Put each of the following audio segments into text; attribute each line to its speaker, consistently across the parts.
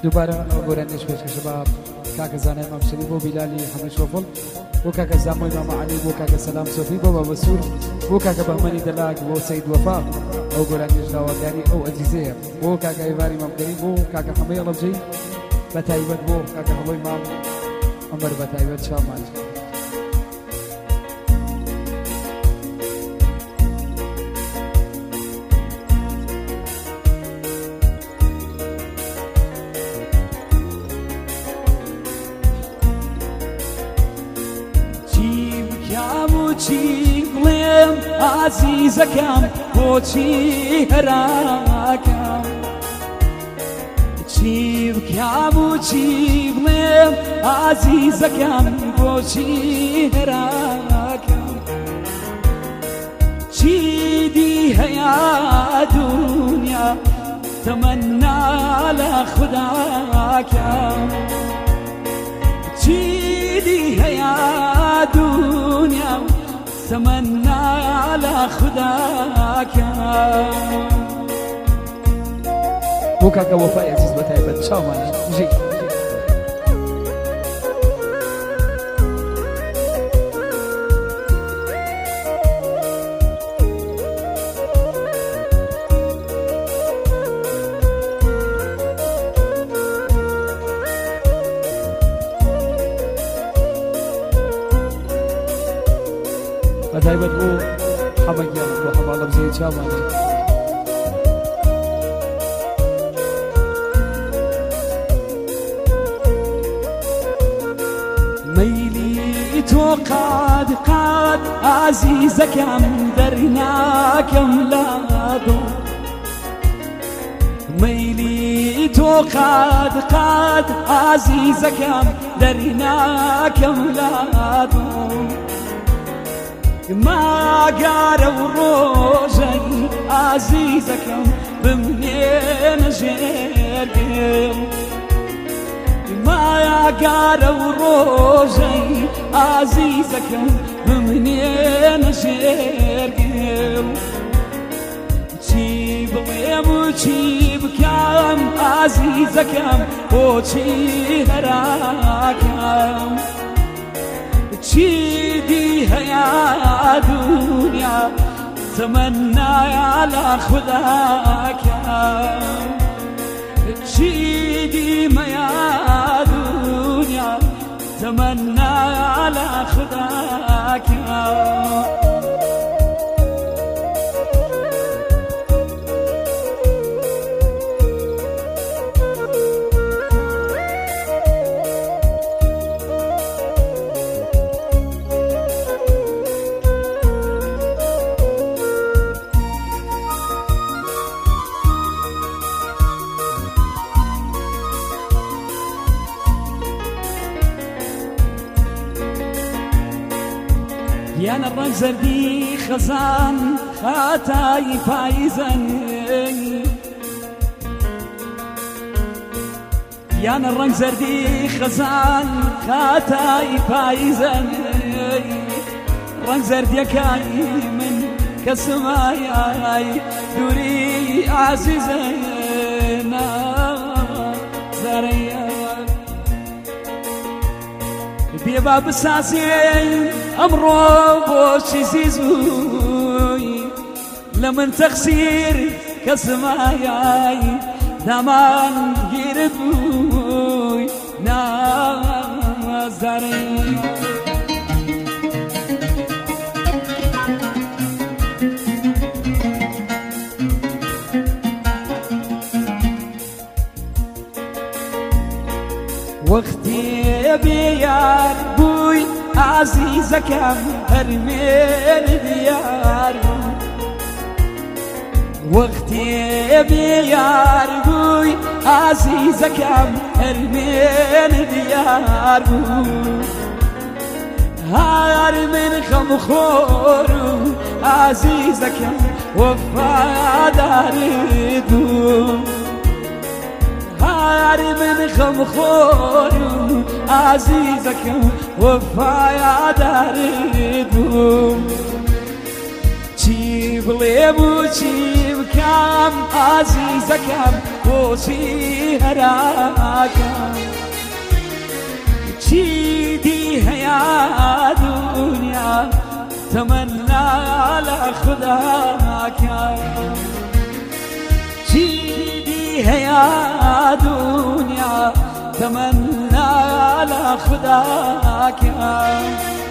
Speaker 1: دوباره گۆرانیش پێشکەشە بە کاکە زانای مامشری بۆ بیلالی هەمەی شۆفڵ بۆ کاکە زامۆی مامە عەلی بۆ کاکە سەلام سۆفی بۆ بابە سوور بۆ کاکە بەهمەنی دەلاک بۆ سەید وەفا ئەو گۆرانیش داواکاری ئەو ئەزیزەیە بۆ کاکە ئێواری مامگەری بۆ کاکە هەمەی ئەڵەبجەی بە تایبەت بۆ کاکە هەمەی مام ئەمەر بە تایبەت شامان
Speaker 2: چی بڵێم ئازیزەکەم بۆچی هەراکەم چی بکەم و چی بڵێم ئازیزەکەم بۆچی هەراکەم چیدی هەیە دونیا تەمەنا لە خوداکەم چیدی هەیە دنیا تمنى على خداك
Speaker 1: بوكاكا وفاء عزيز بتايبت شاو ماني جي بتايبت بو حمايا بو حبالة بزي شاو ماني
Speaker 2: ميلي تو قاد عزيزكم درناكم لادو ميلي تو قاد عزيزكم درناكم لادو ما قاروا روجي عزيزكم بمنين جيركم ما قاروا روجي عزيزكم بمنين جيركم جيب ويم وجيب كام عزيزكم وجي هراكم چیدی هيا دنيا تمنى على خداك چیدی ميا دنيا تمنى على خداك يانا الرنج زردي خزان خاتاي فايزن يانا الرنج زردي خزان خاتاي فايزن رنج زردي كاي من كسماي دوري عزيزنا زريا بيباب ساسين أمرو بوشي زيزوي لمن تخسير كسماياي دامان يردوي نازاري وقتي بيار بوي عزيزكم هرمين ديار وقتي بيار بوي عزيزكم هرمين ديار هار من خمخور عزيزكم وفا داردو هار من خمخور عزيزكم وفا داردو چی بڵێم و چی بکەم ئازیزەکەم بۆچی هەراکەم چیدی هەیە دنیا تەمەنا لە خوداکەم چیدی هەیە دنیا تەمەنا لە خوداکەم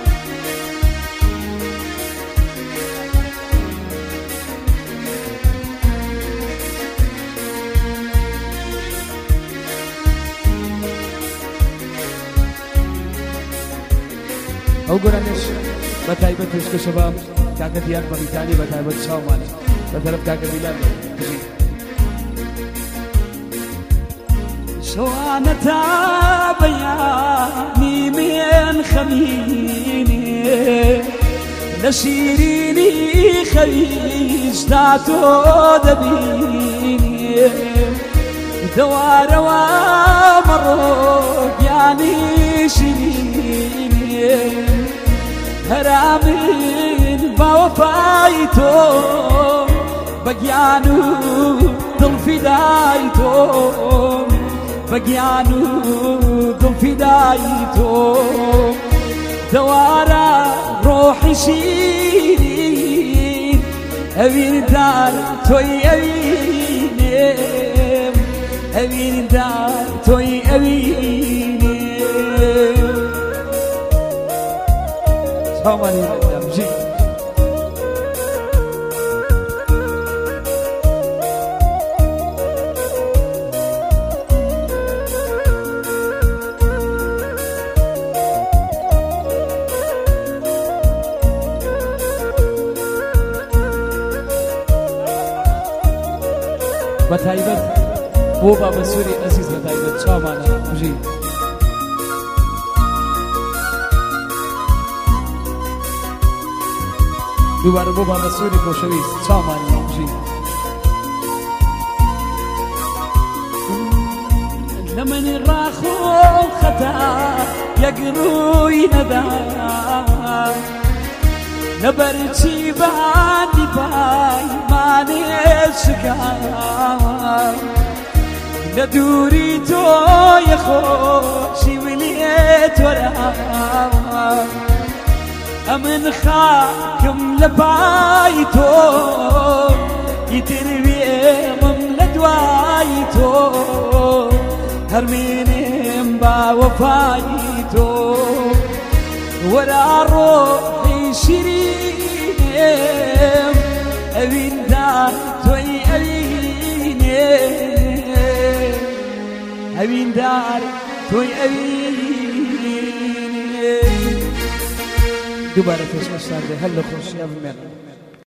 Speaker 1: ئەو گۆرانش بە تایبەت پێشکەشە بە کاکە دیار بەمیتانی بە تایبەت چاومانە بە تەرەف کاکە بیلال
Speaker 2: شوانە تا بەیانی من خەمینێ لە شیرینی خەویشتا تۆ دەبینێ دەوارەوە مەڕۆگیانی شیرینێ هەرامن باوەفای تۆ بەگیان و دڵفیدای تۆ بەگیان و دڵفیدای تۆ دەوارە ڕۆحی شیرین ئەویندار تۆی ئەوینێم ئەویندار تۆی ئەوینێم
Speaker 1: چاومانی دەمژی بە تایبەت بۆ بابە سووری ئەزیز بە تایبەت چاومانە بژی دووبارە بۆ بابە سووری خۆشەویست چاومانی بژی
Speaker 2: لە منی ڕاخۆ خەتا یەک ڕووی نەدا لەبەرچی بەهاندی پایمانێ شکام لە دووری تۆیە خۆشی ولێت وەرام ئەمن خاکم لە پای تۆ ئیتر وێمم لە دوای تۆ هەرمێنێم باوەفای تۆ وەرا ڕۆحی شیرینێم ئەویندار تۆی ئەوینێم ئەویندار تۆی ئەوینێم
Speaker 1: دووبارە پێشکەشتان دێ هەر لە خۆشیە بمێنە